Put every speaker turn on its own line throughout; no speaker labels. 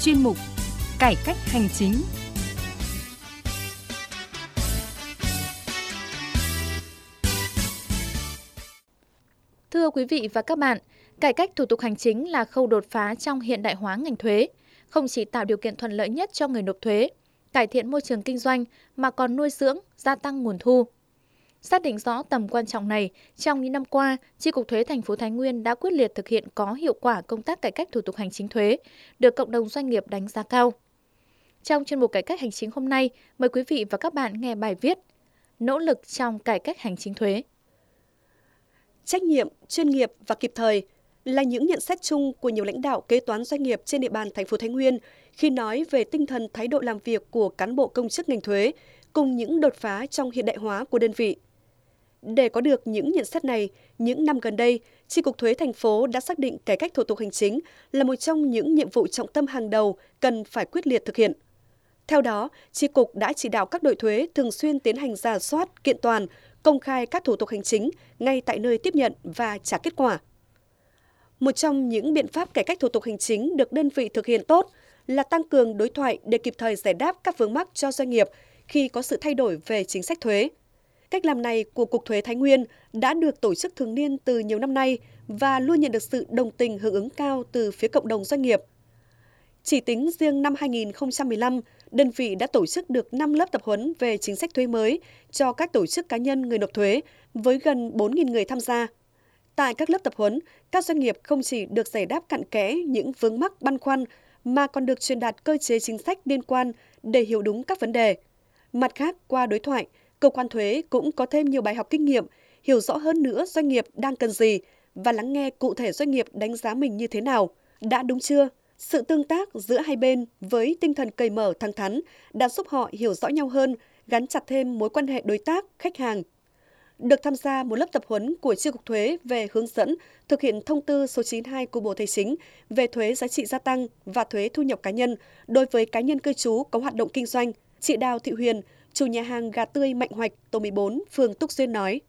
chuyên mục Cải cách hành chính.
Thưa quý vị và các bạn, cải cách thủ tục hành chính là khâu đột phá trong hiện đại hóa ngành thuế, không chỉ tạo điều kiện thuận lợi nhất cho người nộp thuế, cải thiện môi trường kinh doanh mà còn nuôi dưỡng, gia tăng nguồn thu. Xác định rõ tầm quan trọng này, trong những năm qua, Chi cục Thuế thành phố Thái Nguyên đã quyết liệt thực hiện có hiệu quả công tác cải cách thủ tục hành chính thuế, được cộng đồng doanh nghiệp đánh giá cao. Trong chuyên mục cải cách hành chính hôm nay, mời quý vị và các bạn nghe bài viết Nỗ lực trong cải cách hành chính thuế.
Trách nhiệm, chuyên nghiệp và kịp thời là những nhận xét chung của nhiều lãnh đạo kế toán doanh nghiệp trên địa bàn thành phố Thái Nguyên khi nói về tinh thần thái độ làm việc của cán bộ công chức ngành thuế cùng những đột phá trong hiện đại hóa của đơn vị. Để có được những nhận xét này, những năm gần đây, Chi cục Thuế thành phố đã xác định cải cách thủ tục hành chính là một trong những nhiệm vụ trọng tâm hàng đầu cần phải quyết liệt thực hiện. Theo đó, Chi cục đã chỉ đạo các đội thuế thường xuyên tiến hành rà soát, kiện toàn, công khai các thủ tục hành chính ngay tại nơi tiếp nhận và trả kết quả. Một trong những biện pháp cải cách thủ tục hành chính được đơn vị thực hiện tốt là tăng cường đối thoại để kịp thời giải đáp các vướng mắc cho doanh nghiệp khi có sự thay đổi về chính sách thuế. Cách làm này của Cục Thuế Thái Nguyên đã được tổ chức thường niên từ nhiều năm nay và luôn nhận được sự đồng tình hưởng ứng cao từ phía cộng đồng doanh nghiệp. Chỉ tính riêng năm 2015, đơn vị đã tổ chức được 5 lớp tập huấn về chính sách thuế mới cho các tổ chức cá nhân người nộp thuế với gần 4.000 người tham gia. Tại các lớp tập huấn, các doanh nghiệp không chỉ được giải đáp cặn kẽ những vướng mắc băn khoăn mà còn được truyền đạt cơ chế chính sách liên quan để hiểu đúng các vấn đề. Mặt khác, qua đối thoại, cơ quan thuế cũng có thêm nhiều bài học kinh nghiệm, hiểu rõ hơn nữa doanh nghiệp đang cần gì và lắng nghe cụ thể doanh nghiệp đánh giá mình như thế nào, đã đúng chưa. Sự tương tác giữa hai bên với tinh thần cởi mở thẳng thắn đã giúp họ hiểu rõ nhau hơn, gắn chặt thêm mối quan hệ đối tác, khách hàng. Được tham gia một lớp tập huấn của Chi cục Thuế về hướng dẫn thực hiện thông tư số 92 của Bộ Tài chính về thuế giá trị gia tăng và thuế thu nhập cá nhân đối với cá nhân cư trú có hoạt động kinh doanh, chị Đào Thị Huyền, chủ nhà hàng gà tươi Mạnh Hoạch, tổ 14, phường Túc Duyên nói.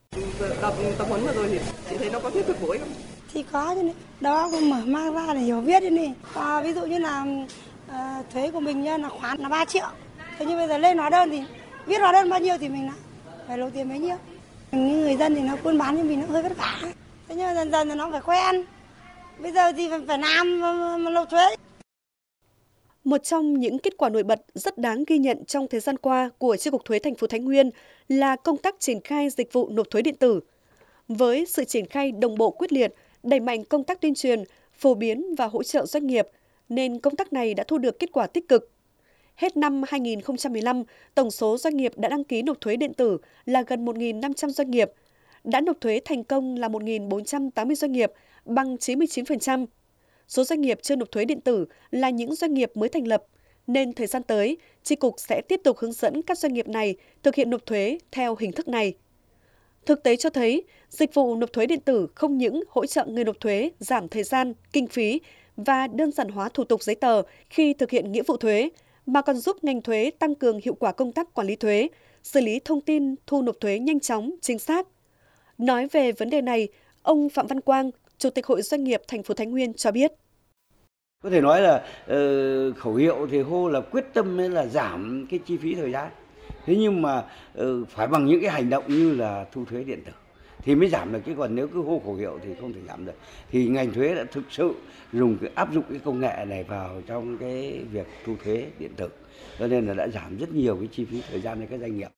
Tập huấn vừa rồi thì chị thấy nó có thiết thực bổ ích không?
Thì có chứ, đó cũng mở mang ra để hiểu biết đi này. Ví dụ như là thuế của mình là khoán là 3 triệu. Thế nhưng bây giờ lên hóa đơn thì viết hóa đơn bao nhiêu thì mình phải nộp tiền bấy nhiêu. Những người dân thì nó buôn bán cho mình nó hơi vất vả. Thế nhưng mà dần dần thì nó phải quen. Bây giờ thì phải làm mà nộp thuế.
Một trong những kết quả nổi bật rất đáng ghi nhận trong thời gian qua của Chi cục Thuế thành phố Thái Nguyên là công tác triển khai dịch vụ nộp thuế điện tử. Với sự triển khai đồng bộ quyết liệt, đẩy mạnh công tác tuyên truyền, phổ biến và hỗ trợ doanh nghiệp, nên công tác này đã thu được kết quả tích cực. Hết năm 2015, tổng số doanh nghiệp đã đăng ký nộp thuế điện tử là gần 1.500 doanh nghiệp, đã nộp thuế thành công là 1.480 doanh nghiệp, bằng 99%. Số doanh nghiệp chưa nộp thuế điện tử là những doanh nghiệp mới thành lập, nên thời gian tới, Chi cục sẽ tiếp tục hướng dẫn các doanh nghiệp này thực hiện nộp thuế theo hình thức này. Thực tế cho thấy, dịch vụ nộp thuế điện tử không những hỗ trợ người nộp thuế giảm thời gian, kinh phí và đơn giản hóa thủ tục giấy tờ khi thực hiện nghĩa vụ thuế, mà còn giúp ngành thuế tăng cường hiệu quả công tác quản lý thuế, xử lý thông tin thu nộp thuế nhanh chóng, chính xác. Nói về vấn đề này, ông Phạm Văn Quang, Chủ tịch Hội Doanh nghiệp thành phố Thái Nguyên cho biết.
Có thể nói là khẩu hiệu thì hô là quyết tâm là giảm cái chi phí thời gian. Thế nhưng mà phải bằng những cái hành động như là thu thuế điện tử thì mới giảm được, chứ còn nếu cứ hô khẩu hiệu thì không thể giảm được. Thì ngành thuế đã thực sự áp dụng cái công nghệ này vào trong cái việc thu thuế điện tử, cho nên là đã giảm rất nhiều cái chi phí thời gian cho các doanh nghiệp.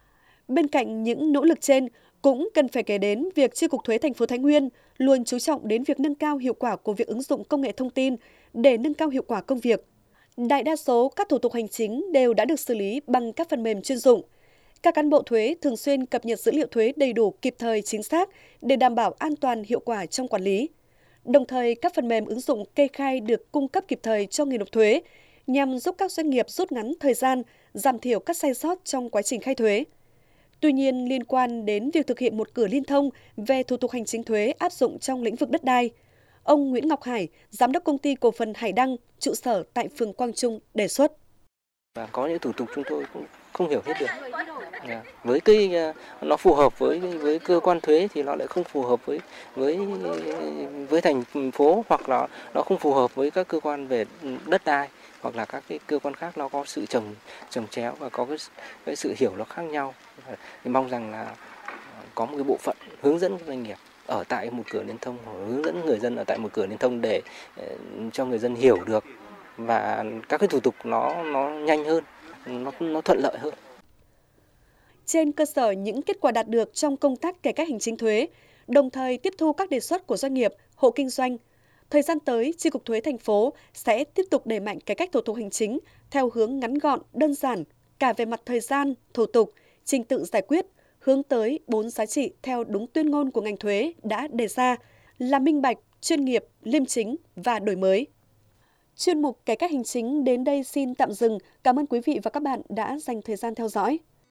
Bên cạnh những nỗ lực trên, cũng cần phải kể đến việc Chi cục Thuế thành phố Thái Nguyên luôn chú trọng đến việc nâng cao hiệu quả của việc ứng dụng công nghệ thông tin để nâng cao hiệu quả công việc. Đại đa số các thủ tục hành chính đều đã được xử lý bằng các phần mềm chuyên dụng. Các cán bộ thuế thường xuyên cập nhật dữ liệu thuế đầy đủ, kịp thời, chính xác để đảm bảo an toàn, hiệu quả trong quản lý. Đồng thời, các phần mềm ứng dụng kê khai được cung cấp kịp thời cho người nộp thuế nhằm giúp các doanh nghiệp rút ngắn thời gian, giảm thiểu các sai sót trong quá trình khai thuế. Tuy nhiên, liên quan đến việc thực hiện một cửa liên thông về thủ tục hành chính thuế áp dụng trong lĩnh vực đất đai, ông Nguyễn Ngọc Hải, Giám đốc Công ty Cổ phần Hải Đăng, trụ sở tại phường Quang Trung đề xuất.
Và có những thủ tục chúng tôi cũng không hiểu hết được. Với cái nó phù hợp với cơ quan thuế thì nó lại không phù hợp với thành phố, hoặc là nó không phù hợp với các cơ quan về đất đai, hoặc là các cái cơ quan khác nó có sự chồng chéo và có cái sự hiểu nó khác nhau. Thì mong rằng là có một cái bộ phận hướng dẫn doanh nghiệp ở tại một cửa liên thông, hoặc hướng dẫn người dân ở tại một cửa liên thông để cho người dân hiểu được và các cái thủ tục nó nhanh hơn, nó thuận lợi hơn.
Trên cơ sở những kết quả đạt được trong công tác cải cách hành chính thuế, đồng thời tiếp thu các đề xuất của doanh nghiệp, hộ kinh doanh, thời gian tới, Chi cục Thuế thành phố sẽ tiếp tục đẩy mạnh cải cách thủ tục hành chính theo hướng ngắn gọn, đơn giản, cả về mặt thời gian, thủ tục, trình tự giải quyết, hướng tới 4 giá trị theo đúng tuyên ngôn của ngành thuế đã đề ra là minh bạch, chuyên nghiệp, liêm chính và đổi mới. Chuyên mục cải cách hành chính đến đây xin tạm dừng. Cảm ơn quý vị và các bạn đã dành thời gian theo dõi.